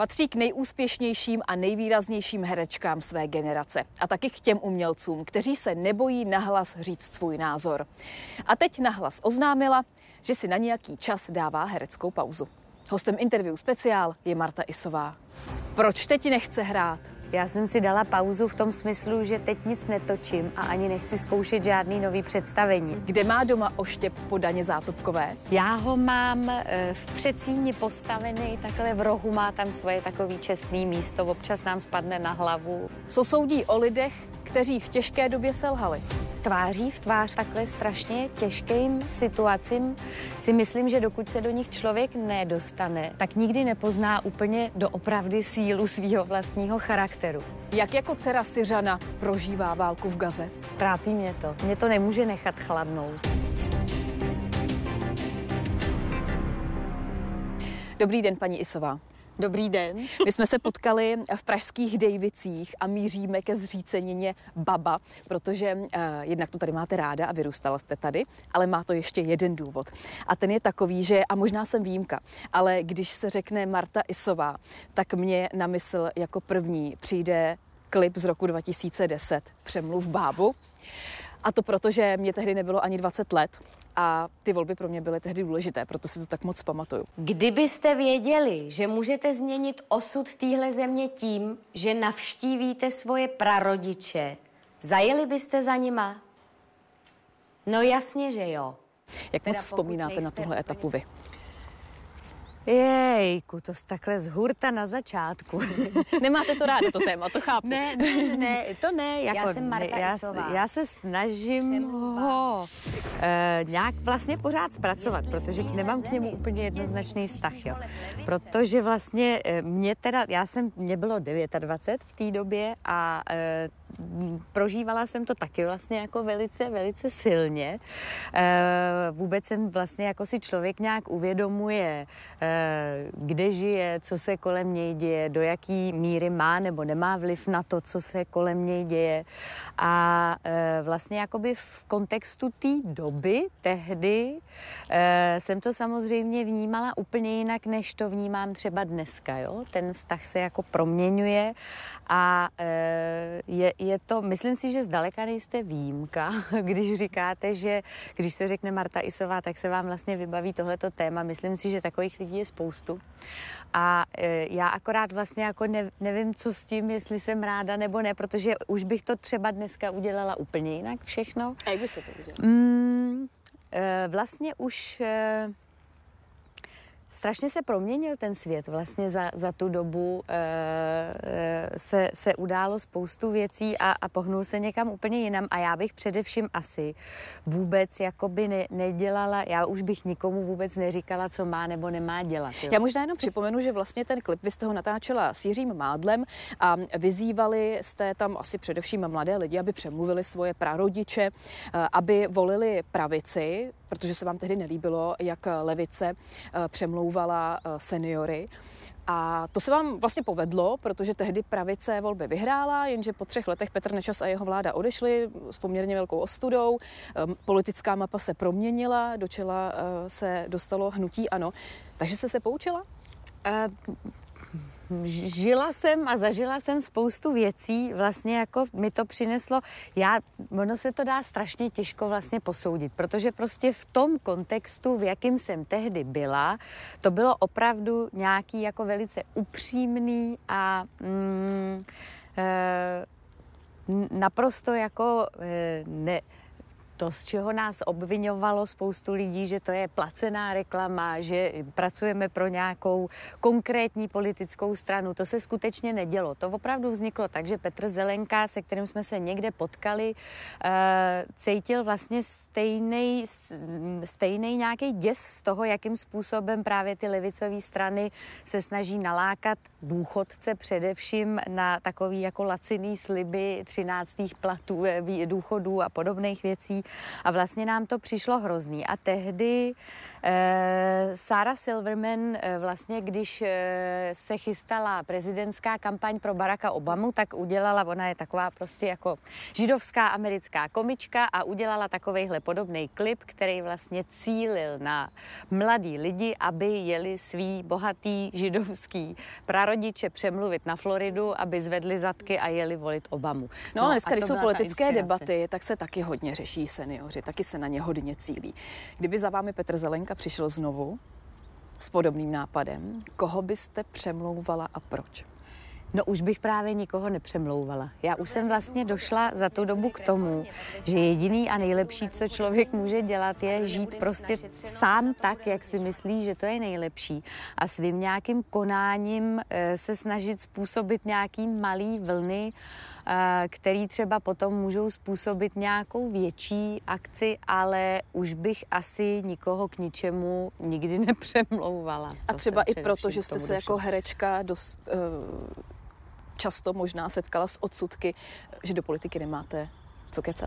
Patří k nejúspěšnějším a nejvýraznějším herečkám své generace. A taky k těm umělcům, kteří se nebojí nahlas říct svůj názor. A teď nahlas oznámila, že si na nějaký čas dává hereckou pauzu. Hostem Interview speciál je Marta Isová. Proč teď nechce hrát? Já jsem si dala pauzu v tom smyslu, že teď nic netočím a ani nechci zkoušet žádný nový představení. Kde má doma oštěp po Daně Zátopkové? Já ho mám v předsíni postavený, takhle v rohu má tam svoje takový čestný místo, občas nám spadne na hlavu. Co soudí o lidech, kteří v těžké době selhali? Tváří v tvář takhle strašně těžkým situacím si myslím, že dokud se do nich člověk nedostane, tak nikdy nepozná úplně doopravdy sílu svého vlastního charakteru. Jak jako dcera Syřana prožívá válku v Gaze? Trápí mě to. Mě to nemůže nechat chladnout. Dobrý den, paní Isová. Dobrý den. My jsme se potkali v pražských Dejvicích a míříme ke zřícenině Baba, protože jednak to tady máte ráda a vyrůstala jste tady, ale má to ještě jeden důvod. A ten je takový, že, a možná jsem výjimka, ale když se řekne Marta Isová, tak mě na mysl jako první přijde klip z roku 2010, Přemluv bábu. A to proto, že mě tehdy nebylo ani 20 let. A ty volby pro mě byly tehdy důležité, proto si to tak moc pamatuju. Kdybyste věděli, že můžete změnit osud téhle země tím, že navštívíte svoje prarodiče, zajeli byste za nima? No jasně, že jo. Jak moc vzpomínáte na tuhle etapu vy? Jejku, to takhle z hurta na začátku. Nemáte to ráda, to téma, to chápu. Ne, to ne. Jako, Já jsem Marta Isová. Já se snažím ho nějak vlastně pořád zpracovat, protože nemám k němu úplně jednoznačný vztah, jo. Protože vlastně mě bylo 29 v té době a prožívala jsem to taky vlastně jako velice, velice silně. Vůbec jsem vlastně jako si člověk nějak uvědomuje, kde žije, co se kolem něj děje, do jaký míry má nebo nemá vliv na to, co se kolem něj děje. A vlastně jakoby v kontextu té doby, tehdy, jsem to samozřejmě vnímala úplně jinak, než to vnímám třeba dneska, jo? Ten vztah se jako proměňuje a je to, myslím si, že zdaleka nejste výjimka, když říkáte, že když se řekne Marta Isová, tak se vám vlastně vybaví tohleto téma. Myslím si, že takových lidí je spoustu. A já akorát vlastně jako nevím, co s tím, jestli jsem ráda nebo ne, protože už bych to třeba dneska udělala úplně jinak všechno. A jak by se to udělalo? Vlastně už strašně se proměnil ten svět. Vlastně za tu dobu se událo spoustu věcí a pohnul se někam úplně jinam. A já bych především asi vůbec jakoby nedělala, já už bych nikomu vůbec neříkala, co má nebo nemá dělat. Jo? Já možná jenom připomenu, že vlastně ten klip, vy jste ho natáčela s Jiřím Mádlem a vyzývali jste tam asi především mladé lidi, aby přemluvili svoje prarodiče, aby volili pravici, protože se vám tehdy nelíbilo, jak levice přemlouvala seniory. A to se vám vlastně povedlo, protože tehdy pravice volby vyhrála, jenže po 3 letech Petr Nečas a jeho vláda odešli s poměrně velkou ostudou. Politická mapa se proměnila, do čela se dostalo hnutí ANO. Takže jste se poučila? Žila jsem a zažila jsem spoustu věcí, vlastně jako mi to přineslo, ono se to dá strašně těžko vlastně posoudit, protože prostě v tom kontextu, v jakým jsem tehdy byla, to bylo opravdu nějaký jako velice upřímný a naprosto jako to, z čeho nás obviňovalo spoustu lidí, že to je placená reklama, že pracujeme pro nějakou konkrétní politickou stranu, to se skutečně nedělo. To opravdu vzniklo tak, že Petr Zelenka, se kterým jsme se někde potkali, cítil vlastně stejný nějaký děs z toho, jakým způsobem právě ty levicové strany se snaží nalákat důchodce především na takový jako laciný sliby 13. platů, důchodů a podobných věcí. a vlastně nám to přišlo hrozný. A tehdy Sarah Silverman vlastně, když se chystala prezidentská kampaň pro Baracka Obamu, tak udělala, ona je taková prostě jako židovská americká komička a udělala takovejhle podobný klip, který vlastně cílil na mladý lidi, aby jeli svý bohatý židovský prarodiče přemluvit na Floridu, aby zvedli zadky a jeli volit Obamu. No ale dneska, když jsou politické debaty, tak se taky hodně řeší seniori, taky se na ně hodně cílí. Kdyby za vámi Petr Zelenka přišel znovu s podobným nápadem, koho byste přemlouvala a proč? No už bych právě nikoho nepřemlouvala. Já už jsem vlastně došla za tu dobu k tomu, že jediný a nejlepší, co člověk může dělat, je žít prostě sám tak, jak si myslí, že to je nejlepší. A svým nějakým konáním se snažit způsobit nějaký malý vlny, který třeba potom můžou způsobit nějakou větší akci, ale už bych asi nikoho k ničemu nikdy nepřemlouvala. A třeba i proto, že jste se jako herečka často možná setkala s odsudky, že do politiky nemáte co kecat.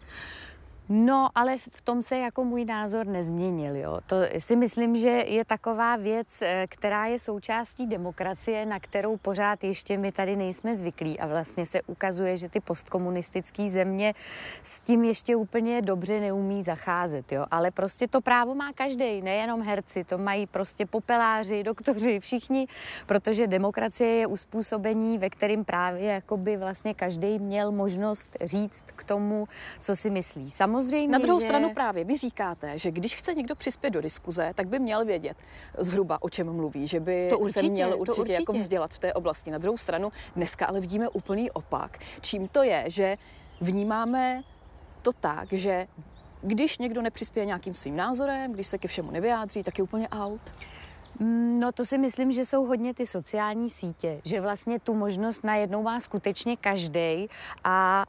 No, ale v tom se jako můj názor nezměnil, jo. To si myslím, že je taková věc, která je součástí demokracie, na kterou pořád ještě my tady nejsme zvyklí a vlastně se ukazuje, že ty postkomunistické země s tím ještě úplně dobře neumí zacházet, jo. Ale prostě to právo má každej, nejenom herci, to mají prostě popeláři, doktoři, všichni, protože demokracie je uspůsobení, ve kterém právě jakoby vlastně každej měl možnost říct k tomu, co si myslí. Samozřejmě, na druhou stranu právě vy říkáte, že když chce někdo přispět do diskuze, tak by měl vědět zhruba, o čem mluví, že by se měl určitě jako vzdělat v té oblasti. Na druhou stranu dneska ale vidíme úplný opak. Čím to je, že vnímáme to tak, že když někdo nepřispěje nějakým svým názorem, když se ke všemu nevyjádří, tak je úplně out? No to si myslím, že jsou hodně ty sociální sítě, že vlastně tu možnost najednou má skutečně každej a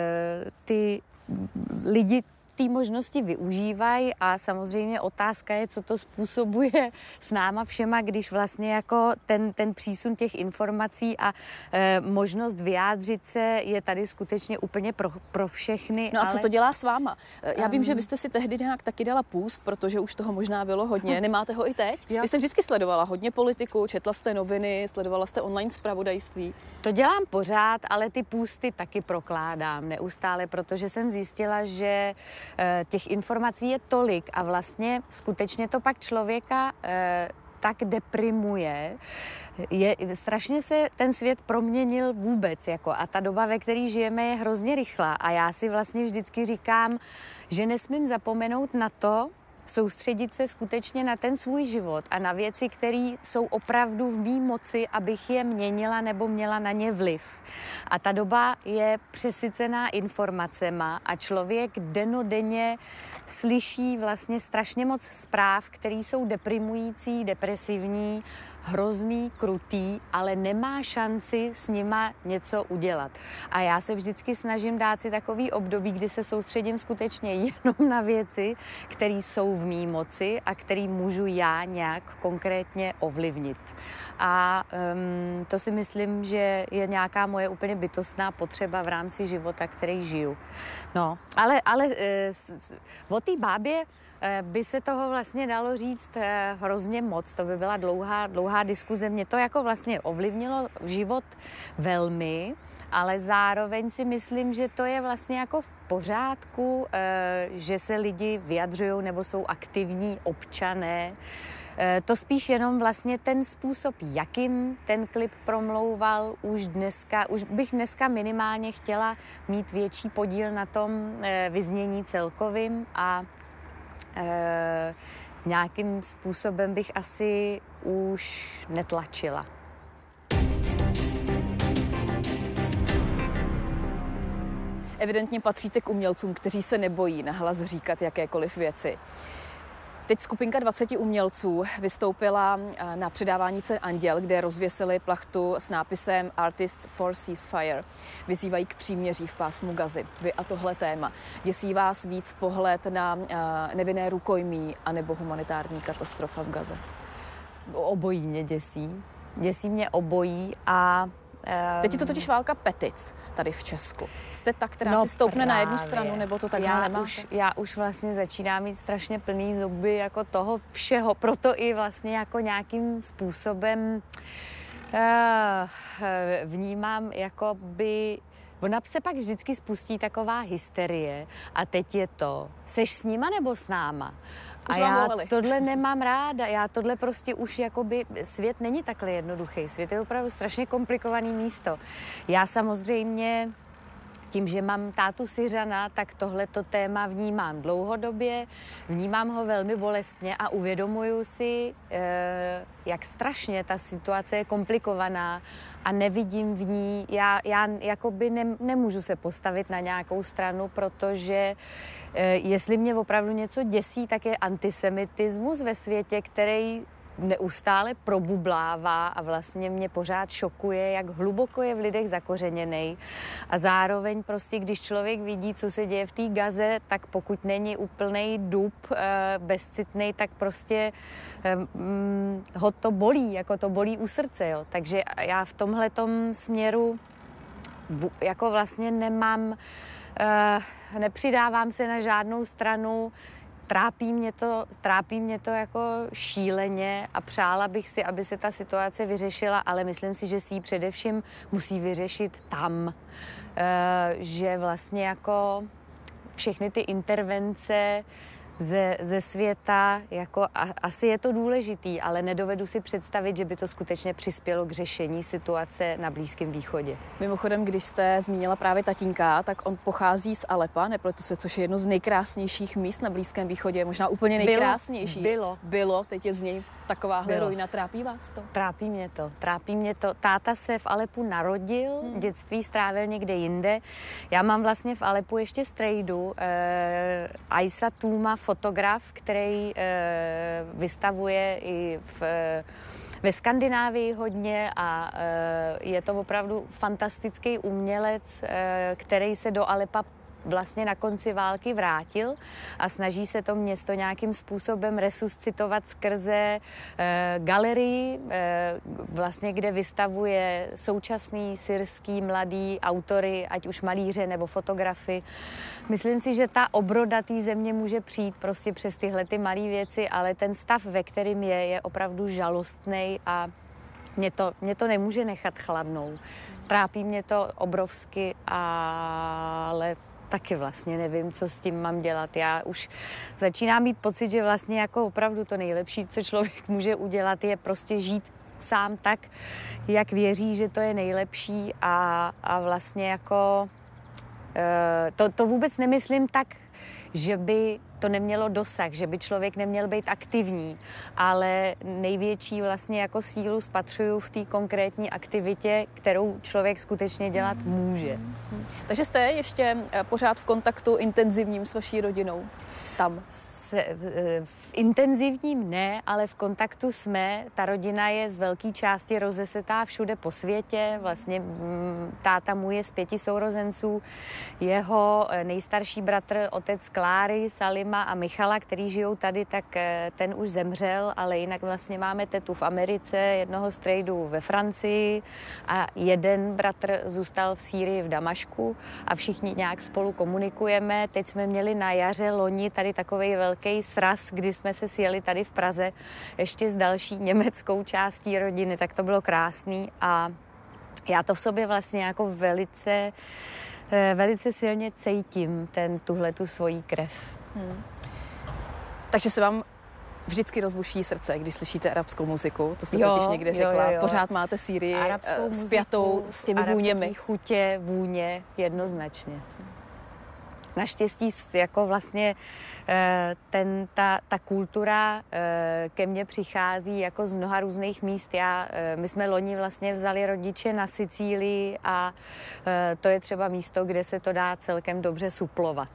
ty lidi té možnosti využívají a samozřejmě otázka je, co to způsobuje s náma všema, když vlastně jako ten přísun těch informací a možnost vyjádřit se je tady skutečně úplně pro všechny. No a co to dělá s váma? Já vím, že vy jste si tehdy nějak taky dala půst, protože už toho možná bylo hodně. Nemáte ho i teď? Jo. Vy jste vždycky sledovala hodně politiku, četla jste noviny, sledovala jste online zpravodajství. To dělám pořád, ale ty půsty taky prokládám neustále, protože jsem zjistila, že těch informací je tolik a vlastně skutečně to pak člověka tak deprimuje. Strašně se ten svět proměnil vůbec jako a ta doba, ve které žijeme, je hrozně rychlá a já si vlastně vždycky říkám, že nesmím zapomenout na to, soustředit se skutečně na ten svůj život a na věci, které jsou opravdu v mý moci, abych je měnila nebo měla na ně vliv. A ta doba je přesycená informacema a člověk dennodenně slyší vlastně strašně moc zpráv, které jsou deprimující, depresivní, hrozný, krutý, ale nemá šanci s nima něco udělat. A já se vždycky snažím dát si takový období, kdy se soustředím skutečně jenom na věci, které jsou v mý moci a které můžu já nějak konkrétně ovlivnit. A to si myslím, že je nějaká moje úplně bytostná potřeba v rámci života, který žiju. No, ale o té bábě by se toho vlastně dalo říct hrozně moc. To by byla dlouhá diskuze. Mě to jako vlastně ovlivnilo život velmi, ale zároveň si myslím, že to je vlastně jako v pořádku, že se lidi vyjadřují nebo jsou aktivní občané. To spíš jenom vlastně ten způsob, jakým ten klip promlouval, už bych dneska minimálně chtěla mít větší podíl na tom vyznění celkovým a nějakým způsobem bych asi už netlačila. Evidentně patříte k umělcům, kteří se nebojí nahlas říkat jakékoliv věci. Teď skupinka 20 umělců vystoupila na předávání cen Anděl, kde rozvěsili plachtu s nápisem Artists for Ceasefire. Vyzývají k příměří v pásmu Gazy. Vy a tohle téma. Děsí vás víc pohled na nevinné rukojmí anebo humanitární katastrofa v Gaze? Obojí mě děsí. Děsí mě obojí a Teď je to totiž válka petic tady v Česku. Jste ta, která si stoupne na jednu stranu, nebo to takhle nemáte? Já už vlastně začínám mít strašně plný zuby jako toho všeho, proto i vlastně jako nějakým způsobem vnímám, jako by... Ona se pak vždycky spustí taková hysterie a teď je to, seš s nima nebo s náma? A já tohle nemám ráda, já tohle prostě už jakoby, svět není takhle jednoduchý, svět je opravdu strašně komplikovaný místo. Já samozřejmě tím, že mám tátu Syřana, tak tohleto téma vnímám dlouhodobě, vnímám ho velmi bolestně a uvědomuju si, jak strašně ta situace je komplikovaná a nevidím v ní, já jakoby nemůžu se postavit na nějakou stranu, protože jestli mě opravdu něco děsí, tak je antisemitismus ve světě, který neustále probublává a vlastně mě pořád šokuje, jak hluboko je v lidech zakořeněnej. A zároveň prostě, když člověk vidí, co se děje v té Gaze, tak pokud není úplnej dub, bezcitnej, tak prostě ho to bolí, jako to bolí u srdce. Jo. Takže já v tomhletom směru jako vlastně nemám, nepřidávám se na žádnou stranu. Trápí mě to jako šíleně a přála bych si, aby se ta situace vyřešila, ale myslím si, že si ji především musí vyřešit tam. Že vlastně jako všechny ty intervence ze světa, jako asi je to důležitý, ale nedovedu si představit, že by to skutečně přispělo k řešení situace na Blízkém východě. Mimochodem, když jste zmínila právě tatínka, tak on pochází z Alepa, nepletu se, což je jedno z nejkrásnějších míst na Blízkém východě, možná úplně nejkrásnější. Bylo, teď je z něj takováhle ruina. Trápí vás to? Trápí mě to. Táta se v Alepu narodil, dětství strávil někde jinde. Já mám vlastně v Alepu ještě strejdu, Aisa Tuma, fotograf, který vystavuje i ve Skandinávii hodně a je to opravdu fantastický umělec, který se do Alepa vlastně na konci války vrátil a snaží se to město nějakým způsobem resuscitovat skrze galerii, vlastně kde vystavuje současný syrský mladý autory, ať už malíře nebo fotografy. Myslím si, že ta obroda té země může přijít prostě přes tyhle ty malé věci, ale ten stav, ve kterém je opravdu žalostnej a mě to nemůže nechat chladnou. Trápí mě to obrovsky, ale taky vlastně nevím, co s tím mám dělat. Já už začínám mít pocit, že vlastně jako opravdu to nejlepší, co člověk může udělat, je prostě žít sám tak, jak věří, že to je nejlepší a vlastně jako to vůbec nemyslím tak, že by to nemělo dosah, že by člověk neměl být aktivní, ale největší vlastně jako sílu spatřuju v té konkrétní aktivitě, kterou člověk skutečně dělat může. Takže jste ještě pořád v kontaktu intenzivním s vaší rodinou tam? V intenzivním ne, ale v kontaktu jsme. Ta rodina je z velké části rozesetá všude po světě. Vlastně táta můj je z 5 sourozenců. Jeho nejstarší bratr, otec Kláry, Salima a Michala, který žijou tady, tak ten už zemřel, ale jinak vlastně máme tetu v Americe, jednoho strejdu ve Francii a jeden bratr zůstal v Sýrii v Damašku a všichni nějak spolu komunikujeme. Teď jsme měli na jaře loni tady takovej velký sraz, kdy jsme se sjeli tady v Praze ještě s další německou částí rodiny, tak to bylo krásný a já to v sobě vlastně jako velice silně cítím, tuhletu svoji krev. Takže se vám vždycky rozbuší srdce, když slyšíte arabskou muziku, to jste totiž někde řekla. Jo. Pořád máte Sýrii spjatou s těmi vůněmi. Chutě, vůně, jednoznačně. Naštěstí jako vlastně ta kultura ke mně přichází jako z mnoha různých míst. My jsme loni vlastně vzali rodiče na Sicílii a to je třeba místo, kde se to dá celkem dobře suplovat.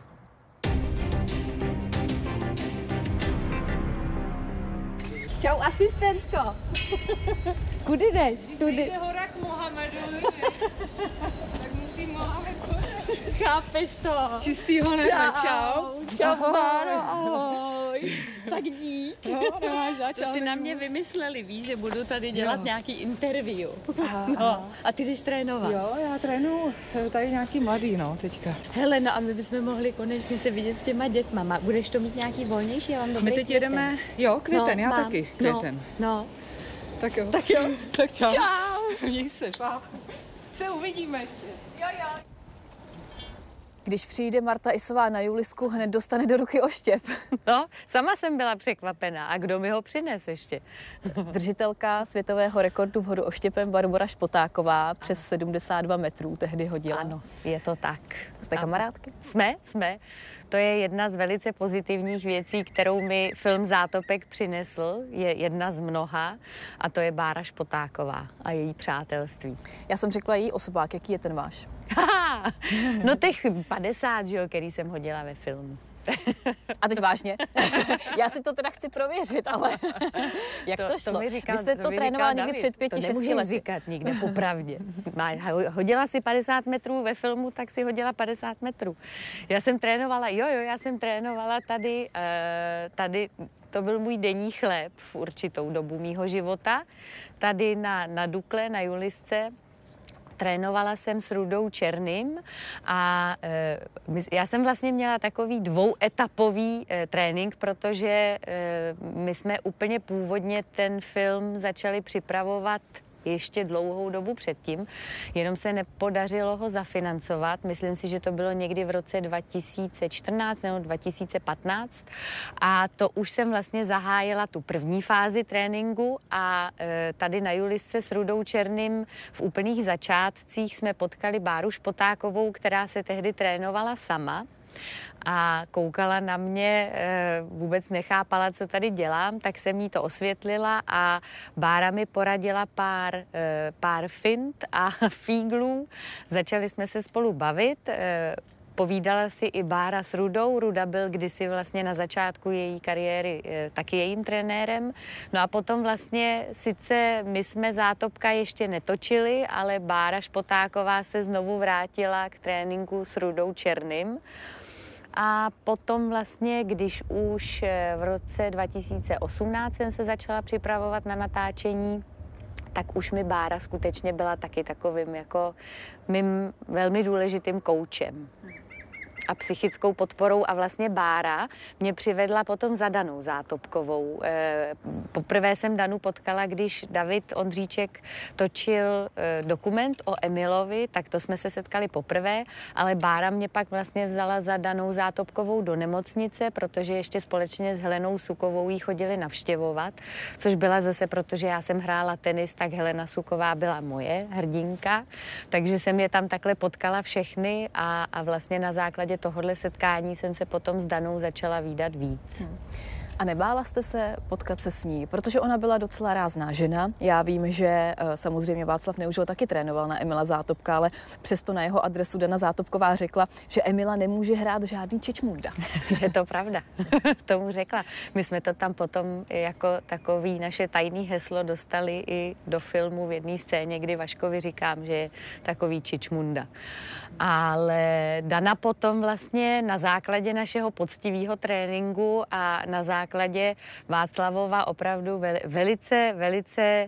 Čau, asistentko. Kudy jdeš? Když hora k Mohamedovi, tak musím Mohamed Chápeš to? Z čistýho nebe, čau. Čau, Báro, ahoj. Tak dík. No, nemáš zač, To si na mě vymysleli, víš, že budu tady dělat nějaký interview. No, a ty jdeš trénovat. Jo, já trénuju tady nějaký mladý, no, teďka. Hele, no a my bychom mohli konečně se vidět s těma dětma. Budeš to mít nějaký volnější? Já mám dobrý My teď květen. jedeme, jo, květen, já mám. taky květen. No. Tak jo. Tak jo. Tak čau. Čau. Měj se, pa. Se uvidíme ještě. Když přijde Marta Isová na Julisku, hned dostane do ruky oštěp. No, sama jsem byla překvapená. A kdo mi ho přines ještě? Držitelka světového rekordu v hodu oštěpem Barbora Špotáková přes 72 metrů tehdy hodila. Ano, je to tak. Jste kamarádky? Jsme. To je jedna z velice pozitivních věcí, kterou mi film Zátopek přinesl. Je jedna z mnoha a to je Bára Špotáková a její přátelství. Já jsem řekla její osobák, jaký je ten váš? No těch 50, že jo, který jsem hodila ve filmu. A teď vážně? Já si to teda chci prověřit, ale jak to šlo? mi říkal, Vy jste to trénovala někdy před 5-6 lety. říkat nikde, popravdě. Hodila si 50 metrů ve filmu, tak si hodila 50 metrů. Já jsem trénovala tady to byl můj denní chléb v určitou dobu mýho života. Tady na Dukle, na Julisce, trénovala jsem s Rudou Černým a já jsem vlastně měla takový dvouetapový trénink, protože my jsme úplně původně ten film začali připravovat ještě dlouhou dobu předtím, jenom se nepodařilo ho zafinancovat. Myslím si, že to bylo někdy v roce 2014 nebo 2015 a to už jsem vlastně zahájila tu první fázi tréninku a tady na Julisce s Rudou Černým v úplných začátcích jsme potkali Báru Špotákovou, která se tehdy trénovala sama a koukala na mě, vůbec nechápala, co tady dělám, tak jsem jí to osvětlila a Bára mi poradila pár fint a fíglů. Začali jsme se spolu bavit, povídala si i Bára s Rudou. Ruda byl kdysi vlastně na začátku její kariéry taky jejím trenérem. No a potom vlastně sice my jsme Zátopka ještě netočili, ale Bára Špotáková se znovu vrátila k tréninku s Rudou Černým. A potom vlastně, když už v roce 2018 jsem se začala připravovat na natáčení, tak už mi Bára skutečně byla taky takovým jako mým velmi důležitým koučem a psychickou podporou a vlastně Bára mě přivedla potom za Danou Zátopkovou. Poprvé jsem Danu potkala, když David Ondříček točil dokument o Emilovi, tak to jsme se setkali poprvé, ale Bára mě pak vlastně vzala za Danou Zátopkovou do nemocnice, protože ještě společně s Helenou Sukovou jí chodili navštěvovat, což byla zase, protože já jsem hrála tenis, tak Helena Suková byla moje hrdinka, takže jsem je tam takhle potkala všechny a vlastně na základě tohohle setkání jsem se potom s Danou začala vídat víc. A nebála jste se potkat se s ní? Protože ona byla docela rázná žena. Já vím, že samozřejmě Václav Neužil taky trénoval na Emila Zátopka, ale přesto na jeho adresu Dana Zátopková řekla, že Emila nemůže hrát žádný čičmunda. Je to pravda. Tomu řekla. My jsme to tam potom jako takový naše tajný heslo dostali i do filmu v jedné scéně, kdy Vaškovi říkám, že je takový čičmunda. Ale Dana potom vlastně na základě našeho poctivého tréninku a na základě Václavova opravdu velice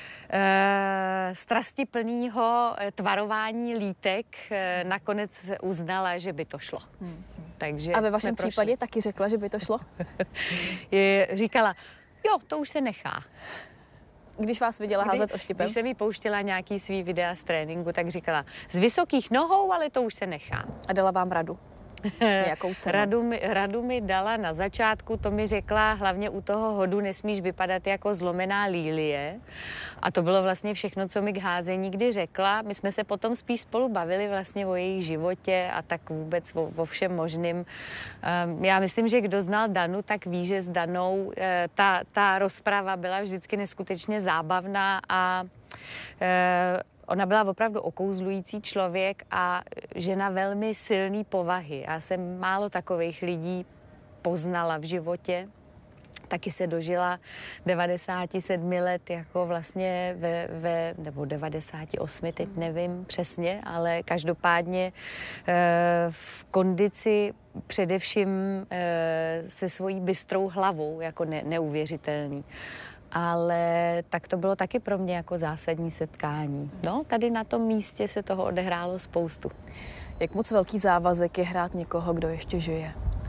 strastiplného tvarování lítek nakonec uznala, že by to šlo. Takže a ve vašem případě taky řekla, že by to šlo? Říkala, jo, to už se nechá. Když vás viděla házet oštěpem? Když jsem jí pouštěla nějaký svý videa z tréninku, tak říkala, z vysokých nohou, ale to už se nechá. A dala vám radu? Jakou cenu? Radu mi dala na začátku, to mi řekla, hlavně u toho hodu nesmíš vypadat jako zlomená lílie. A to bylo vlastně všechno, co mi k házení kdy řekla. My jsme se potom spíš spolu bavili vlastně o jejich životě a tak vůbec o všem možným. Já myslím, že kdo znal Danu, tak ví, že s Danou ta rozprava byla vždycky neskutečně zábavná a ona byla opravdu okouzlující člověk a žena velmi silný povahy. Já jsem málo takových lidí poznala v životě, taky se dožila 97 let, jako vlastně nebo 98, teď nevím přesně, ale každopádně v kondici především se svojí bystrou hlavou, jako neuvěřitelný. Ale tak to bylo taky pro mě jako zásadní setkání. No, tady na tom místě se toho odehrálo spoustu. Jak moc velký závazek je hrát někoho, kdo ještě žije?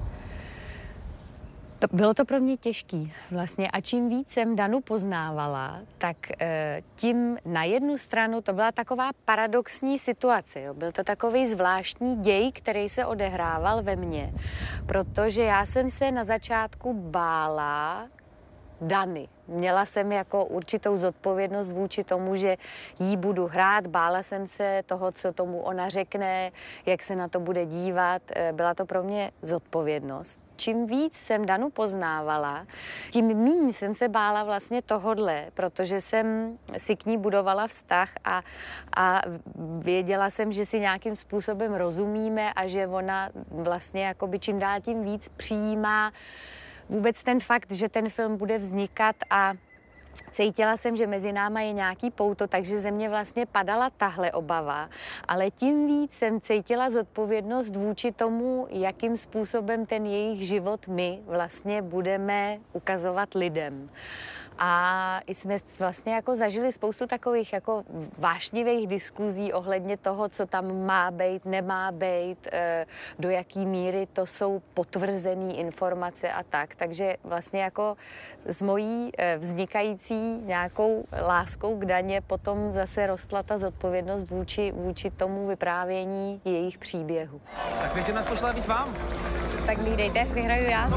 Bylo to pro mě těžký vlastně a čím víc jsem Danu poznávala, tak tím na jednu stranu to byla taková paradoxní situace. Jo. Byl to takový zvláštní děj, který se odehrával ve mně, protože já jsem se na začátku bála Dany. Měla jsem jako určitou zodpovědnost vůči tomu, že jí budu hrát. Bála jsem se toho, co tomu ona řekne, jak se na to bude dívat. Byla to pro mě zodpovědnost. Čím víc jsem Danu poznávala, tím míň jsem se bála vlastně tohodle, protože jsem si k ní budovala vztah a věděla jsem, že si nějakým způsobem rozumíme a že ona vlastně jakoby čím dál tím víc přijímá vůbec ten fakt, že ten film bude vznikat a cítila jsem, že mezi náma je nějaký pouto, takže ze mě vlastně padala tahle obava, ale tím víc jsem cítila zodpovědnost vůči tomu, jakým způsobem ten jejich život my vlastně budeme ukazovat lidem. A jsme vlastně jako zažili spoustu takových jako vášnivých diskuzí ohledně toho, co tam má být, nemá být, do jaký míry to jsou potvrzené informace a tak. Takže vlastně jako s mojí vznikající nějakou láskou k Daně potom zase rostla ta zodpovědnost vůči tomu vyprávění jejich příběhu. Tak bych nás pošla víc vám. Tak mi dejte, až vyhraju já.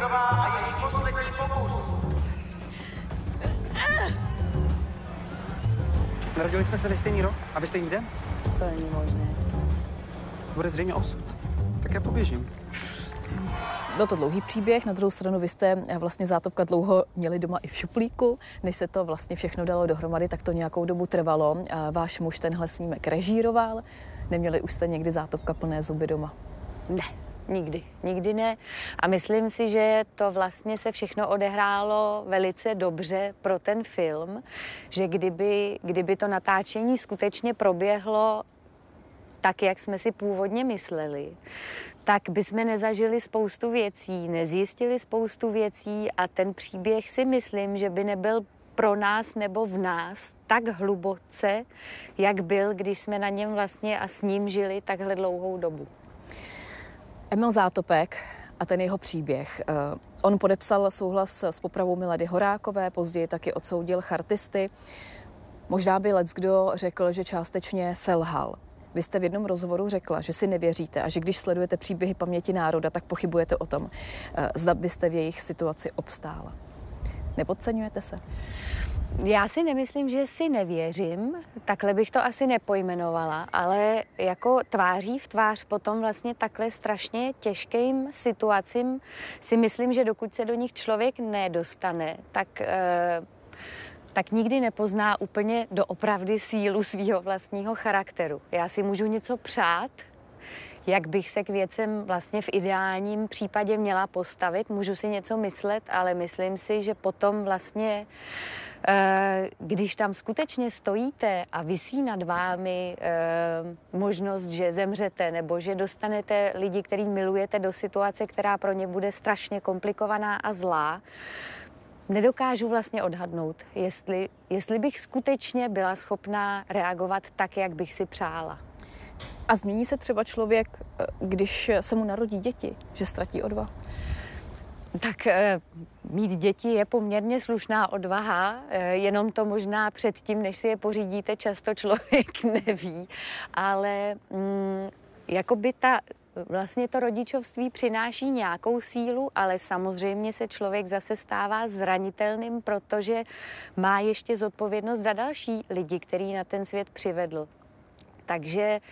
Narodili jsme se ve stejný rok a ve stejný den? To není možné. To bude zřejmě osud. Tak já poběžím. Byl to dlouhý příběh, na druhou stranu vy jste vlastně Zátopka dlouho měli doma i v šuplíku. Než se to vlastně všechno dalo dohromady, tak to nějakou dobu trvalo. Váš muž tenhle snímek režíroval. Neměli už jste někdy Zátopka plné zuby doma? Ne. Nikdy ne. A myslím si, že to vlastně se všechno odehrálo velice dobře pro ten film, že kdyby to natáčení skutečně proběhlo tak, jak jsme si původně mysleli, tak bychom nezažili spoustu věcí, nezjistili spoustu věcí a ten příběh si myslím, že by nebyl pro nás nebo v nás tak hluboce, jak byl, když jsme na něm vlastně a s ním žili takhle dlouhou dobu. Emil Zátopek a ten jeho příběh. On podepsal souhlas s popravou Milady Horákové, později taky odsoudil chartisty. Možná by leckdo řekl, že částečně selhal. Vy jste v jednom rozhovoru řekla, že si nevěříte a že když sledujete příběhy paměti národa, tak pochybujete o tom, zda byste v jejich situaci obstála. Nepodceňujete se? Já si nemyslím, že si nevěřím, takhle bych to asi nepojmenovala, ale jako tváří v tvář potom vlastně takhle strašně těžkým situacím si myslím, že dokud se do nich člověk nedostane, tak nikdy nepozná úplně doopravdy sílu svého vlastního charakteru. Já si můžu něco přát, jak bych se k věcem vlastně v ideálním případě měla postavit, můžu si něco myslet, ale myslím si, že potom vlastně když tam skutečně stojíte a visí nad vámi možnost, že zemřete nebo že dostanete lidi, který milujete, do situace, která pro ně bude strašně komplikovaná a zlá, nedokážu vlastně odhadnout, jestli bych skutečně byla schopná reagovat tak, jak bych si přála. A změní se třeba člověk, když se mu narodí děti, že ztratí odvahu? Tak mít děti je poměrně slušná odvaha, jenom to možná předtím, než si je pořídíte, často člověk neví, ale jakoby vlastně to rodičovství přináší nějakou sílu, ale samozřejmě se člověk zase stává zranitelným, protože má ještě zodpovědnost za další lidi, který na ten svět přivedl. Takže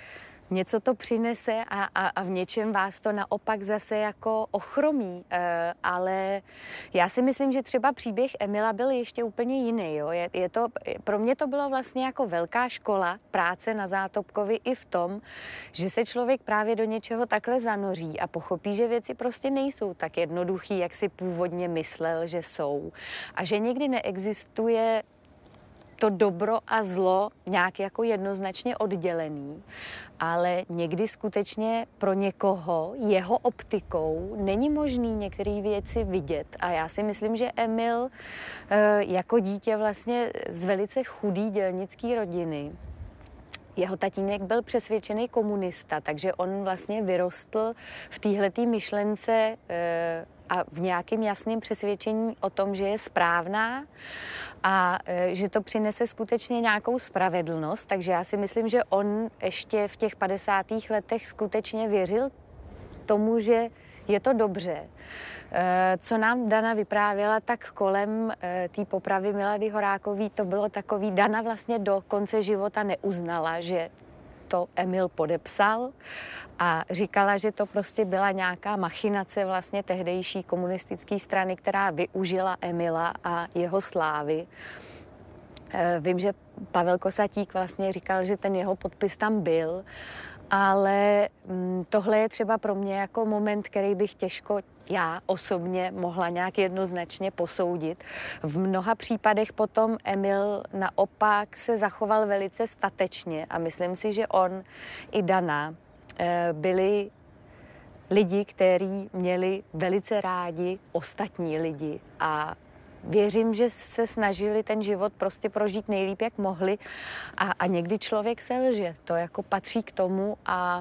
něco to přinese a v něčem vás to naopak zase jako ochromí. Ale já si myslím, že třeba příběh Emila byl ještě úplně jiný. Jo? Pro mě to bylo vlastně jako velká škola práce na Zátopkovi i v tom, že se člověk právě do něčeho takhle zanoří a pochopí, že věci prostě nejsou tak jednoduchý, jak si původně myslel, že jsou. A že někdy neexistuje to dobro a zlo nějak jako jednoznačně oddělený, ale někdy skutečně pro někoho jeho optikou není možný některé věci vidět. A já si myslím, že Emil jako dítě vlastně z velice chudý dělnické rodiny, jeho tatínek byl přesvědčený komunista, takže on vlastně vyrostl v téhletý myšlence a v nějakém jasném přesvědčení o tom, že je správná a že to přinese skutečně nějakou spravedlnost. Takže já si myslím, že on ještě v těch 50. letech skutečně věřil tomu, že je to dobře. Co nám Dana vyprávěla, tak kolem té popravy Milady Horákový to bylo takový, Dana vlastně do konce života neuznala, že to Emil podepsal a říkala, že to prostě byla nějaká machinace vlastně tehdejší komunistické strany, která využila Emila a jeho slávy. Vím, že Pavel Kosatík vlastně říkal, že ten jeho podpis tam byl, ale tohle je třeba pro mě jako moment, který bych těžko já osobně mohla nějak jednoznačně posoudit. V mnoha případech potom Emil naopak se zachoval velice statečně a myslím si, že on i Dana byli lidi, kteří měli velice rádi ostatní lidi a věřím, že se snažili ten život prostě prožít nejlíp, jak mohli a někdy člověk selže. To jako patří k tomu a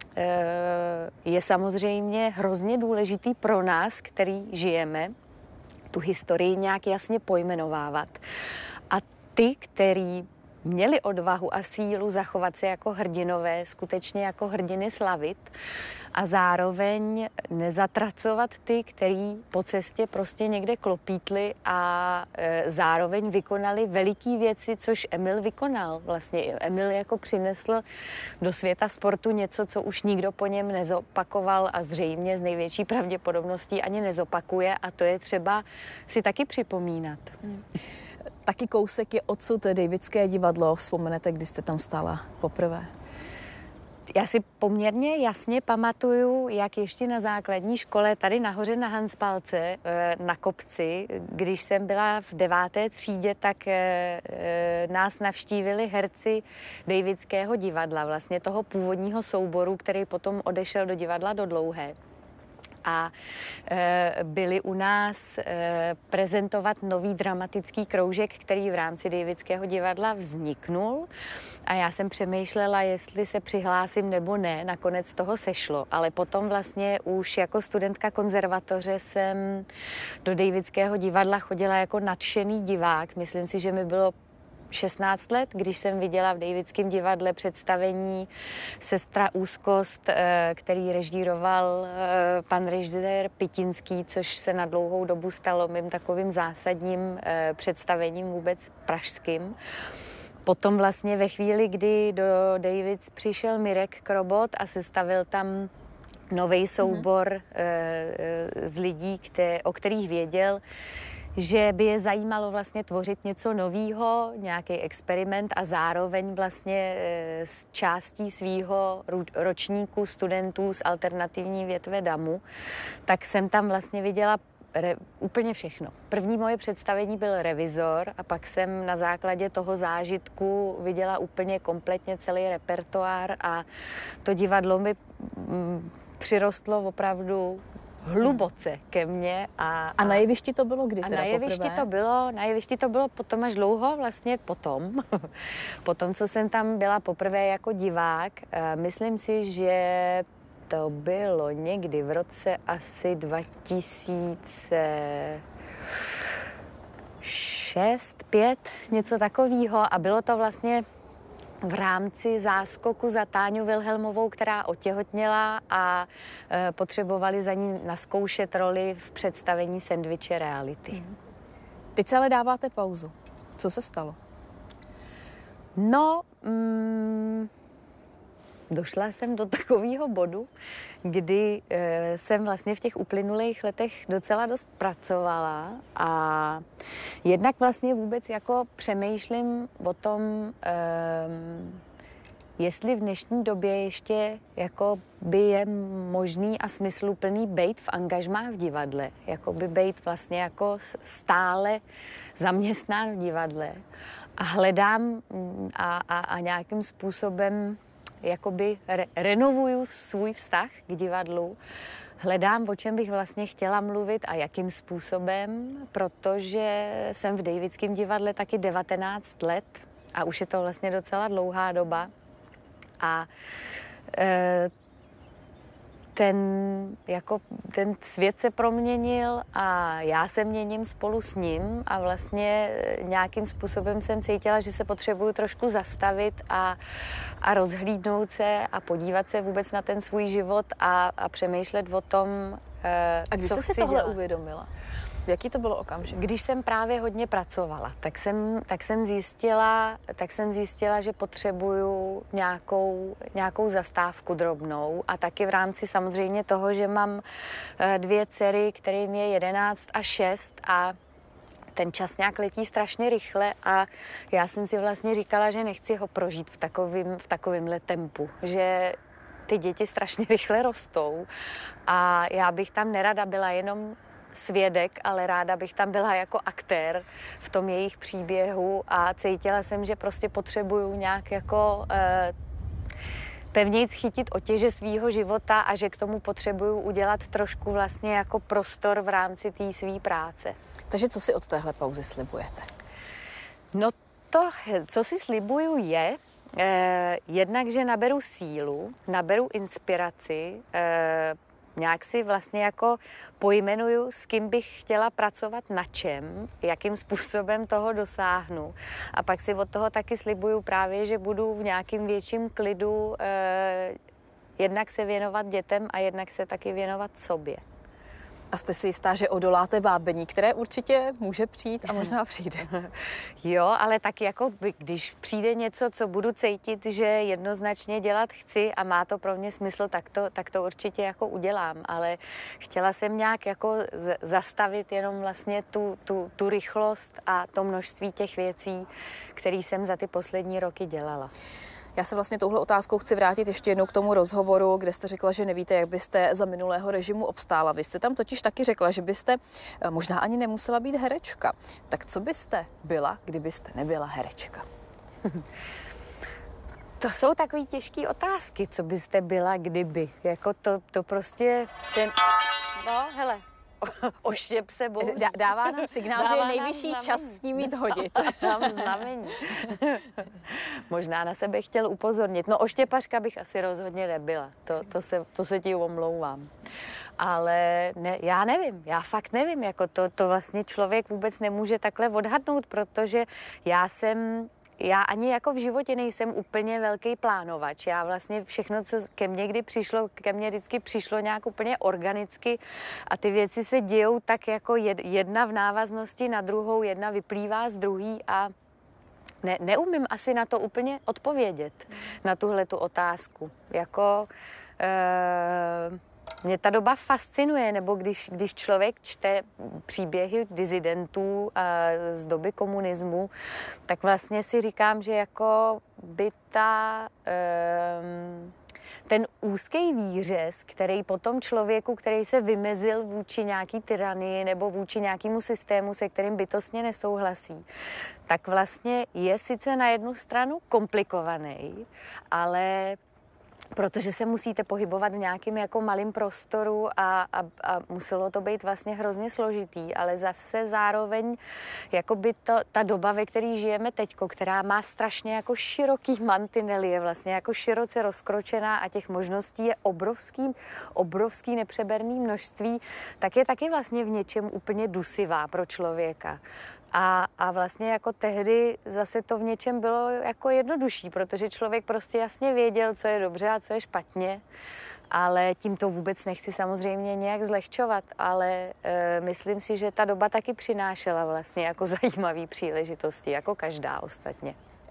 je samozřejmě hrozně důležitý pro nás, který žijeme, tu historii nějak jasně pojmenovávat. A ty, který měli odvahu a sílu zachovat se jako hrdinové, skutečně jako hrdiny slavit a zároveň nezatracovat ty, který po cestě prostě někde klopítli a zároveň vykonali veliký věci, což Emil vykonal. Vlastně Emil jako přinesl do světa sportu něco, co už nikdo po něm nezopakoval a zřejmě z největší pravděpodobností ani nezopakuje a to je třeba si taky připomínat. Taky kousek je odsud Davidské divadlo. Vzpomenete, kdy jste tam stála poprvé? Já si poměrně jasně pamatuju, jak ještě na základní škole tady nahoře na Hanspalce na kopci, když jsem byla v 9. třídě, tak nás navštívili herci Davidského divadla, vlastně toho původního souboru, který potom odešel do divadla do Dlouhé. A byli u nás prezentovat nový dramatický kroužek, který v rámci Davidského divadla vzniknul. A já jsem přemýšlela, jestli se přihlásím nebo ne. Nakonec toho sešlo. Ale potom vlastně už jako studentka konzervatoře jsem do Davidského divadla chodila jako nadšený divák. Myslím si, že mi bylo 16 let, když jsem viděla v Davidském divadle představení Sestra úzkost, který režíroval pan režisér Pitinský, což se na dlouhou dobu stalo mým takovým zásadním představením vůbec pražským. Potom vlastně ve chvíli, kdy do Davids přišel Mirek Krobot a sestavil tam nový soubor z lidí, o kterých věděl, že by je zajímalo vlastně tvořit něco novýho, nějaký experiment a zároveň vlastně s částí svýho ročníku studentů z alternativní větve DAMu, tak jsem tam vlastně viděla úplně všechno. První moje představení byl Revizor a pak jsem na základě toho zážitku viděla úplně kompletně celý repertoár a to divadlo mi přirostlo opravdu hluboce ke mně. A na jevišti to bylo kdy teda Na jevišti to bylo potom až dlouho, vlastně potom. Potom, co jsem tam byla poprvé jako divák. Myslím si, že to bylo někdy v roce asi 2006, 2005, něco takového. A bylo to vlastně v rámci záskoku za Táňu Vilhelmovou, která otěhotněla a potřebovali za ní nazkoušet roli v představení Sendviče reality. Teď se ale dáváte pauzu. Co se stalo? No, došla jsem do takového bodu, kdy jsem vlastně v těch uplynulých letech docela dost pracovala a jednak vlastně vůbec jako přemýšlím o tom, jestli v dnešní době ještě jako by je možný a smysluplný bejt v angažmá v divadle, jako by bejt vlastně jako stále zaměstnán v divadle a hledám a nějakým způsobem jakoby renovuju svůj vztah k divadlu. Hledám, o čem bych vlastně chtěla mluvit a jakým způsobem, protože jsem v Davidském divadle taky 19 let a už je to vlastně docela dlouhá doba. A ten svět se proměnil a já se měním spolu s ním a vlastně nějakým způsobem jsem cítila, že se potřebuju trošku zastavit a rozhlídnout se a podívat se vůbec na ten svůj život a přemýšlet o tom, a když co jste si chci tohle dělat. Uvědomila? Jaký to bylo okamžik? Když jsem právě hodně pracovala, tak jsem zjistila, že potřebuju nějakou zastávku drobnou a taky v rámci samozřejmě toho, že mám 2 dcery, kterým je 11 a 6 a ten čas nějak letí strašně rychle a já jsem si vlastně říkala, že nechci ho prožít v takovémhle tempu, že ty děti strašně rychle rostou a já bych tam nerada byla jenom svědek, ale ráda bych tam byla jako aktér v tom jejich příběhu a cítila jsem, že prostě potřebuju nějak jako pevnějc chytit otěže svýho života a že k tomu potřebuju udělat trošku vlastně jako prostor v rámci té svý práce. Takže co si od téhle pauzy slibujete? No to, co si slibuju je, jednak, že naberu sílu, naberu inspiraci, nějak si vlastně jako pojmenuju, s kým bych chtěla pracovat na čem, jakým způsobem toho dosáhnu. A pak si od toho taky slibuju právě, že budu v nějakým větším klidu jednak se věnovat dětem a jednak se taky věnovat sobě. A jste si jistá, že odoláte vábení, které určitě může přijít a možná přijde? Jo, ale tak jako když přijde něco, co budu cítit, že jednoznačně dělat chci a má to pro mě smysl, tak to určitě jako udělám. Ale chtěla jsem nějak jako zastavit jenom vlastně tu rychlost a to množství těch věcí, které jsem za ty poslední roky dělala. Já se vlastně touhle otázkou chci vrátit ještě jednou k tomu rozhovoru, kde jste řekla, že nevíte, jak byste za minulého režimu obstála. Vy jste tam totiž taky řekla, že byste možná ani nemusela být herečka. Tak co byste byla, kdybyste nebyla herečka? To jsou takový těžké otázky, co byste byla, kdyby. Jako to prostě ten... No, hele, oštěp se bohu. Dává nám signál, že je nejvyšší čas s ním jít hodit. Dávám znamení. Možná na sebe chtěl upozornit. No oštěpařka bych asi rozhodně nebyla. To se ti omlouvám. Ale ne, já fakt nevím. Jako to vlastně člověk vůbec nemůže takhle odhadnout, protože já ani jako v životě nejsem úplně velký plánovač. Já vlastně všechno, co ke mně vždycky přišlo nějak úplně organicky a ty věci se dějou tak jako jedna v návaznosti na druhou, jedna vyplývá z druhý a neumím asi na to úplně odpovědět, na tuhletu otázku. Jako... Mě ta doba fascinuje, nebo když člověk čte příběhy disidentů z doby komunismu, tak vlastně si říkám, že jako by ten úzký výřez, který potom člověku, který se vymezil vůči nějaký tyranii nebo vůči nějakému systému, se kterým bytostně nesouhlasí, tak vlastně je sice na jednu stranu komplikovaný, ale protože se musíte pohybovat v nějakém jako malém prostoru a muselo to být vlastně hrozně složitý, ale zase zároveň jakoby ta doba, ve které žijeme teďko, která má strašně jako široký mantinely, je vlastně jako široce rozkročená a těch možností je obrovský nepřeberný množství, tak je taky vlastně v něčem úplně dusivá pro člověka. A vlastně jako tehdy zase to v něčem bylo jako jednodušší, protože člověk prostě jasně věděl, co je dobře a co je špatně, ale tím to vůbec nechci samozřejmě nějak zlehčovat, ale myslím si, že ta doba taky přinášela vlastně jako zajímavé příležitosti, jako každá ostatně.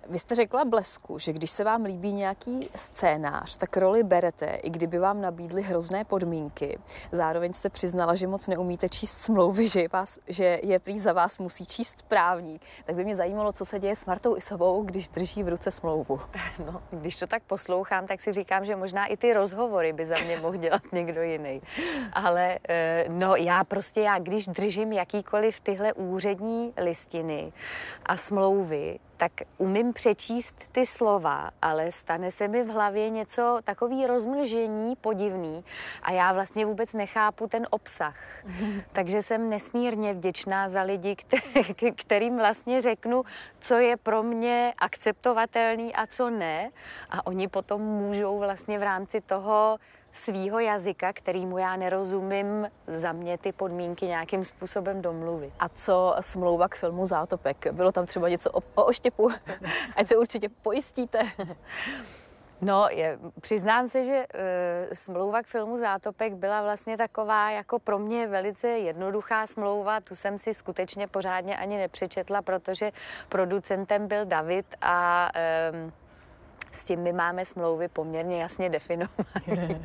Vy jste řekla Blesku, že když se vám líbí nějaký scénář, tak roli berete, i kdyby vám nabídly hrozné podmínky. Zároveň jste přiznala, že moc neumíte číst smlouvy, že je prý za vás musí číst právník. Tak by mě zajímalo, co se děje s Martou Isovou, když drží v ruce smlouvu. No, když to tak poslouchám, tak si říkám, že možná i ty rozhovory by za mě mohl dělat někdo jiný. Ale no, já když držím jakýkoliv tyhle úřední listiny a smlouvy, tak umím přečíst ty slova, ale stane se mi v hlavě něco, takový rozmlžení podivný a já vlastně vůbec nechápu ten obsah. Takže jsem nesmírně vděčná za lidi, kterým vlastně řeknu, co je pro mě akceptovatelný a co ne. A oni potom můžou vlastně v rámci toho svýho jazyka, kterýmu já nerozumím, za mě ty podmínky nějakým způsobem domluvit. A co smlouva k filmu Zátopek? Bylo tam třeba něco o oštěpu? Ať se určitě pojistíte. No, přiznám se, že smlouva k filmu Zátopek byla vlastně taková jako pro mě velice jednoduchá smlouva. Tu jsem si skutečně pořádně ani nepřečetla, protože producentem byl David a s tím my máme smlouvy poměrně jasně definované.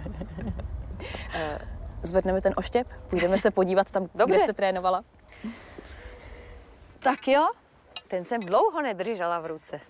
Zvedneme ten oštěp? Půjdeme se podívat tam, Dobře. kde jste trénovala? Tak jo, ten jsem dlouho nedržela v ruce.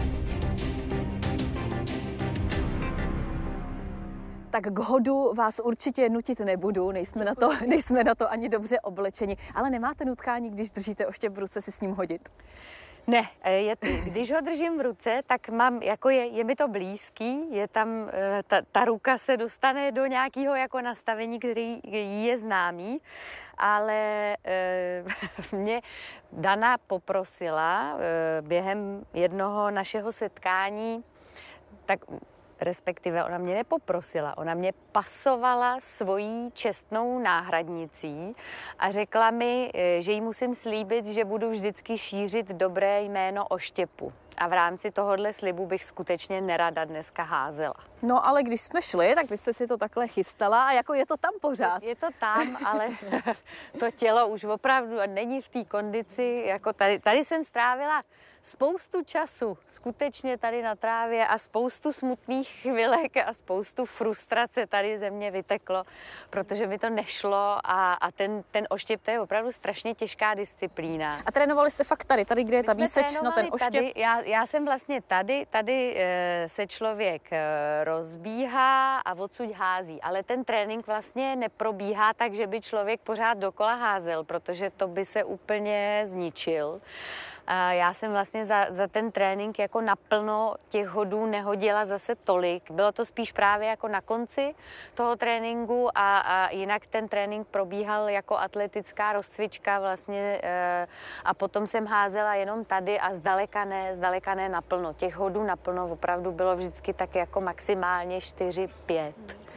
Tak k hodu vás určitě nutit nebudu, nejsme na to ani dobře oblečeni. Ale nemáte nutkání, když držíte oštěp v ruce, si s ním hodit? Ne, když ho držím v ruce, tak mám, jako je mi to blízký, je tam, ta ruka se dostane do nějakého jako nastavení, který je známý, ale mě Dana poprosila během jednoho našeho setkání, tak respektive ona mě nepoprosila, ona mě pasovala svojí čestnou náhradnicí a řekla mi, že jí musím slíbit, že budu vždycky šířit dobré jméno oštěpu. A v rámci tohohle slibu bych skutečně nerada dneska házela. No ale když jsme šli, tak vy jste si to takhle chystala a jako je to tam pořád. Je to tam, ale to tělo už opravdu není v té kondici. Jako tady jsem strávila spoustu času skutečně tady na trávě a spoustu smutných chvilek a spoustu frustrace tady ze mě vyteklo, protože mi to nešlo a ten oštěp, to je opravdu strašně těžká disciplína. A trénovali jste fakt tady, kde je ta výseč na ten oštěp? Tady, já jsem vlastně tady se člověk rozbíhá a odsud hází, ale ten trénink vlastně neprobíhá tak, že by člověk pořád dokola házel, protože to by se úplně zničil. Já jsem vlastně za ten trénink jako naplno těch hodů nehodila zase tolik. Bylo to spíš právě jako na konci toho tréninku a jinak ten trénink probíhal jako atletická rozcvička vlastně a potom jsem házela jenom tady a zdaleka ne naplno. Těch hodů naplno opravdu bylo vždycky tak jako maximálně 4-5.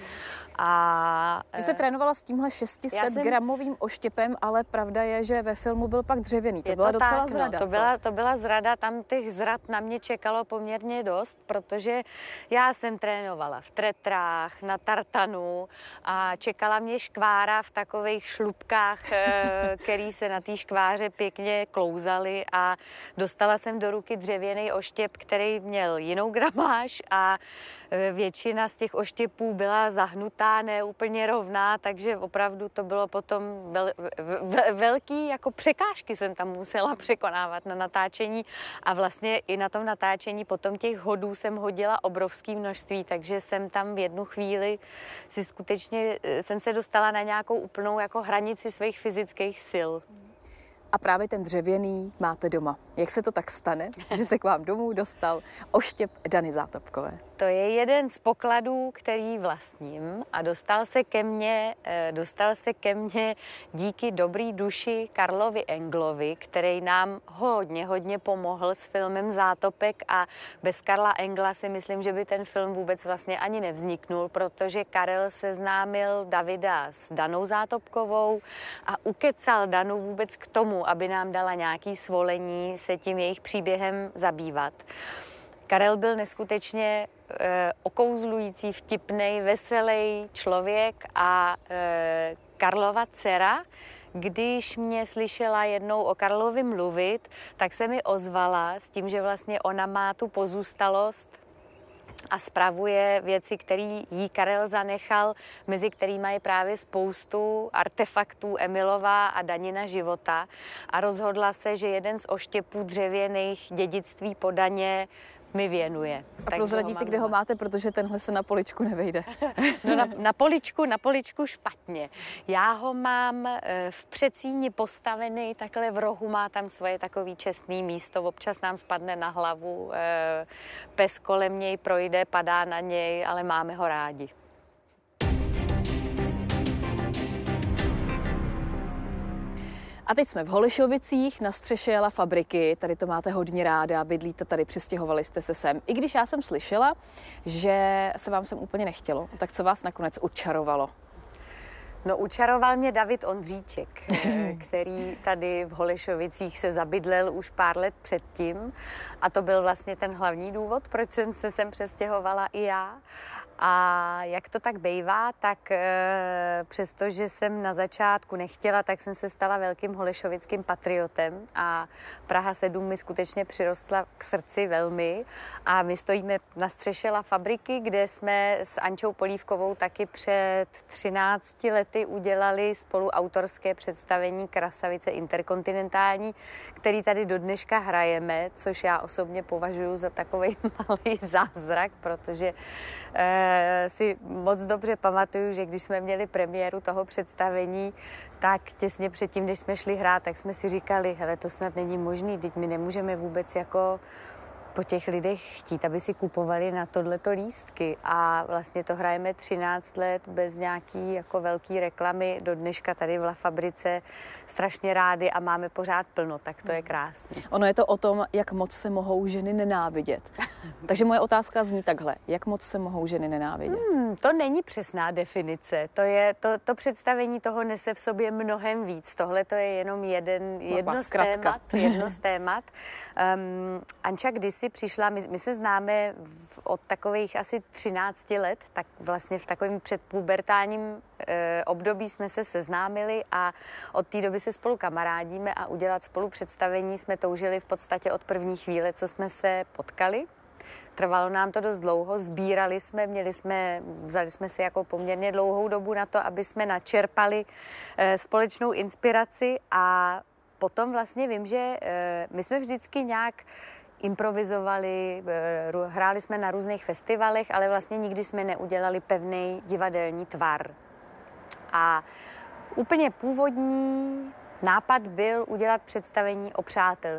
Vy jste trénovala s tímhle 600-gramovým oštěpem, ale pravda je, že ve filmu byl pak dřevěný. To byla docela zrada. To byla zrada, tam těch zrad na mě čekalo poměrně dost, protože já jsem trénovala v tretrách, na tartanu a čekala mě škvára v takových šlupkách, který se na té škváře pěkně klouzaly a dostala jsem do ruky dřevěný oštěp, který měl jinou gramáž a většina z těch oštěpů byla zahnutá, ne úplně rovná, takže opravdu to bylo potom velký, jako překážky jsem tam musela překonávat na natáčení a vlastně i na tom natáčení potom těch hodů jsem hodila obrovské množství, takže jsem tam v jednu chvíli jsem se dostala na nějakou úplnou jako hranici svých fyzických sil. A právě ten dřevěný máte doma. Jak se to tak stane, že se k vám domů dostal oštěp Dany Zátopkové? To je jeden z pokladů, který vlastním a dostal se ke mně díky dobrý duši Karlovi Englovi, který nám hodně pomohl s filmem Zátopek a bez Karla Engla si myslím, že by ten film vůbec vlastně ani nevzniknul, protože Karel seznámil Davida s Danou Zátopkovou a ukecal Danu vůbec k tomu, aby nám dala nějaký svolení se tím jejich příběhem zabývat. Karel byl neskutečně okouzlující, vtipnej, veselý člověk a Karlova dcera když mě slyšela jednou o Karlovi mluvit, tak se mi ozvala s tím, že vlastně ona má tu pozůstalost a spravuje věci, které jí Karel zanechal, mezi kterými je právě spoustu artefaktů Emilova a Danina života. A rozhodla se, že jeden z oštěpů dřevěných dědictví po Daně mi věnuje. A prozradíte, kde ho máte, protože tenhle se na poličku nevejde. No na poličku špatně. Já ho mám v předsíni postavený, takhle v rohu má tam svoje takový čestný místo, občas nám spadne na hlavu, pes kolem něj projde, padá na něj, ale máme ho rádi. A teď jsme v Holešovicích na střeše La Fabriky, tady to máte hodně ráda, bydlíte tady, přistěhovali jste se sem. I když já jsem slyšela, že se vám sem úplně nechtělo, tak co vás nakonec učarovalo? No, učaroval mě David Ondříček, který tady v Holešovicích se zabydlel už pár let předtím. A to byl vlastně ten hlavní důvod, proč jsem se sem přestěhovala i já. A jak to tak bejvá, tak přestože jsem na začátku nechtěla, tak jsem se stala velkým holešovickým patriotem a Praha 7 mi skutečně přirostla k srdci velmi. A my stojíme na střeše La Fabriky, kde jsme s Ančou Polívkovou taky před 13 lety udělali spolu autorské představení Krasavice interkontinentální, který tady do dneška hrajeme, což já osobně považuji za takový malý zázrak, protože si moc dobře pamatuju, že když jsme měli premiéru toho představení, tak těsně předtím, než jsme šli hrát, tak jsme si říkali, hele, to snad není možný, teď my nemůžeme vůbec jako po těch lidech chtít, aby si kupovali na tohleto lístky. A vlastně to hrajeme 13 let bez nějaký jako velký reklamy. Do dneška tady v La Fabrice strašně rádi a máme pořád plno, tak to je krásné. Ono je to o tom, jak moc se mohou ženy nenávidět. Takže moje otázka zní takhle. Jak moc se mohou ženy nenávidět? To není přesná definice. To představení toho nese v sobě mnohem víc. Tohle to je jenom jedno z témat. Anča kdysi přišla, my se známe od takových asi 13 let, tak vlastně v takovém předpubertálním období jsme se seznámili a od té doby se spolu kamarádíme a udělat spolu představení jsme toužili v podstatě od první chvíle, co jsme se potkali. Trvalo nám to dost dlouho, sbírali jsme, vzali jsme si jako poměrně dlouhou dobu na to, aby jsme načerpali společnou inspiraci a potom vlastně vím, že my jsme vždycky nějak improvizovali, hráli jsme na různých festivalech, ale vlastně nikdy jsme neudělali pevný divadelní tvar. A úplně původní nápad byl udělat představení o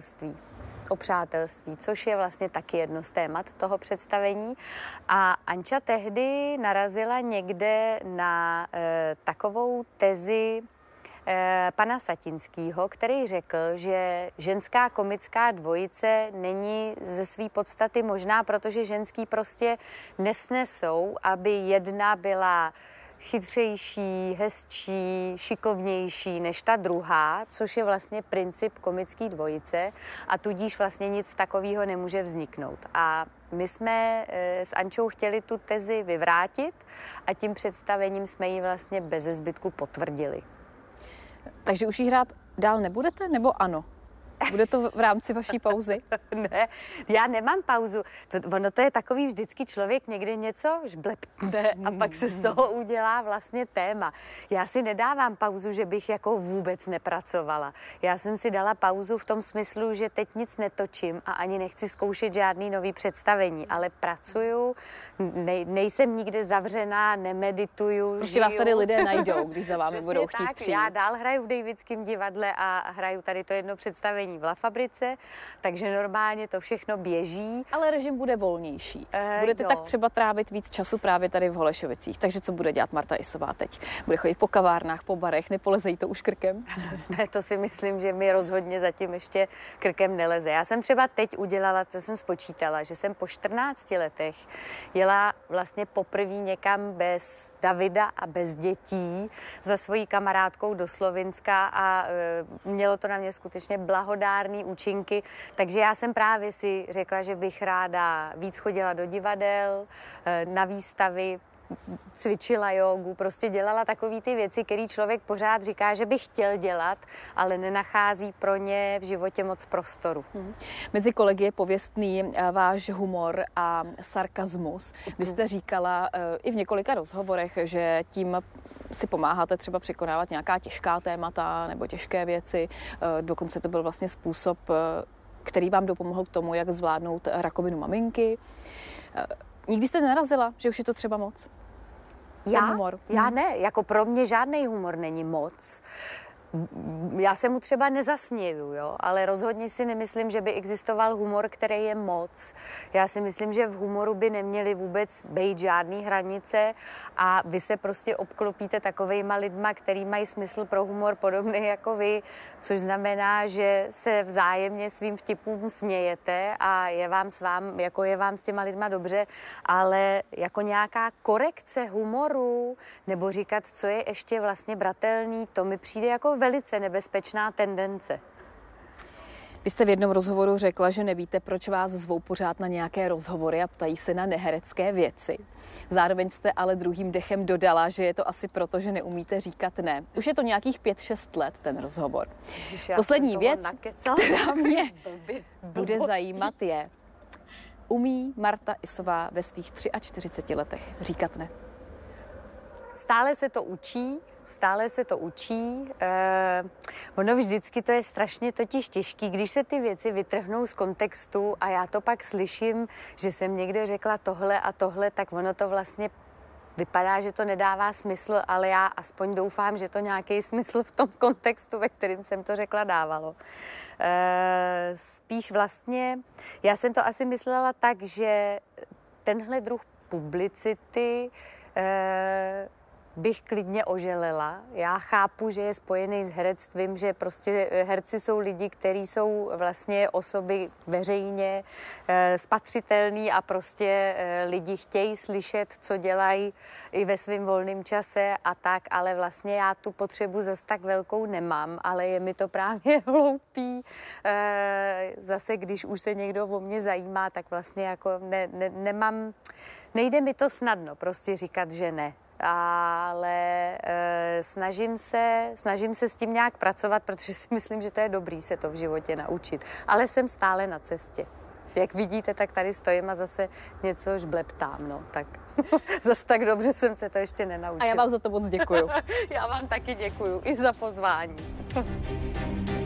přátelství, což je vlastně taky jedno z témat toho představení. A Anča tehdy narazila někde na takovou tezi pana Satinského, který řekl, že ženská komická dvojice není ze své podstaty možná, protože ženský prostě nesnesou, aby jedna byla chytřejší, hezčí, šikovnější než ta druhá, což je vlastně princip komické dvojice a tudíž vlastně nic takového nemůže vzniknout. A my jsme s Ančou chtěli tu tezi vyvrátit a tím představením jsme ji vlastně beze zbytku potvrdili. Takže už jí hrát dál nebudete, nebo ano? Bude to v rámci vaší pauzy? Ne, já nemám pauzu. Ono to je takový vždycky člověk někde něco žblepne a pak se z toho udělá vlastně téma. Já si nedávám pauzu, že bych jako vůbec nepracovala. Já jsem si dala pauzu v tom smyslu, že teď nic netočím a ani nechci zkoušet žádný nový představení, ale pracuju, nejsem nikde zavřená, nemedituju, Prostě žiju. vás tady lidé najdou, když za vámi budou chtít tak. přijít. Já dál hraju v Davidském divadle a hraju tady to jedno představení v La Fabrice, takže normálně to všechno běží. Ale režim bude volnější. Budete tak třeba trávit víc času právě tady v Holešovicích. Takže co bude dělat Marta Isová teď? Bude chodit po kavárnách, po barech, nepolezej to už krkem? Ne, to si myslím, že mi rozhodně zatím ještě krkem neleze. Já jsem třeba teď udělala, co jsem spočítala, že jsem po 14 letech jela vlastně poprvé někam bez Davida a bez dětí za svojí kamarádkou do Slovinska a mělo to na mě skutečně blahodárný účinky, takže já jsem právě si řekla, že bych ráda víc chodila do divadel, na výstavy, cvičila jógu, prostě dělala takové ty věci, které člověk pořád říká, že by chtěl dělat, ale nenachází pro ně v životě moc prostoru. Mezi kolegy je pověstný váš humor a sarkazmus. Vy jste říkala i v několika rozhovorech, že tím si pomáháte třeba překonávat nějaká těžká témata nebo těžké věci. Dokonce to byl vlastně způsob, který vám dopomohl k tomu, jak zvládnout rakovinu maminky. Nikdy jste nenarazila, že už je to třeba moc? Já ne, jako pro mě žádný humor není moc. Já se mu třeba nezasměju, jo? Ale rozhodně si nemyslím, že by existoval humor, který je moc. Já si myslím, že v humoru by neměly vůbec být žádný hranice a vy se prostě obklopíte takovejma lidma, který mají smysl pro humor podobný jako vy, což znamená, že se vzájemně svým vtipům smějete a je vám s těma lidma dobře, ale jako nějaká korekce humoru nebo říkat, co je ještě vlastně bratelný, to mi přijde jako velice nebezpečná tendence. Vy jste v jednom rozhovoru řekla, že nevíte, proč vás zvou pořád na nějaké rozhovory a ptají se na neherecké věci. Zároveň jste ale druhým dechem dodala, že je to asi proto, že neumíte říkat ne. Už je to nějakých 5-6 let, ten rozhovor. Poslední věc, která mě bude zajímat, je, umí Marta Isová ve svých 43 letech říkat ne? Stále se to učí. Ono vždycky to je strašně totiž těžký, když se ty věci vytrhnou z kontextu a já to pak slyším, že jsem někde řekla tohle a tohle, tak ono to vlastně vypadá, že to nedává smysl, ale já aspoň doufám, že to nějaký smysl v tom kontextu, ve kterém jsem to řekla, dávalo. Spíš vlastně, já jsem to asi myslela tak, že tenhle druh publicity bych klidně oželela. Já chápu, že je spojený s herectvím, že prostě herci jsou lidi, kteří jsou vlastně osoby veřejně spatřitelný a prostě lidi chtějí slyšet, co dělají i ve svém volném čase a tak, ale vlastně já tu potřebu zas tak velkou nemám, ale je mi to právě hloupý. Zase, když už se někdo o mě zajímá, tak vlastně jako nemám, nejde mi to snadno prostě říkat, že ne. Ale snažím se s tím nějak pracovat, protože si myslím, že to je dobrý se to v životě naučit. Ale jsem stále na cestě. Jak vidíte, tak tady stojím a zase něco žbleptám, no, tak zase tak dobře jsem se to ještě nenaučila. A já vám za to moc děkuju. Já vám taky děkuju i za pozvání.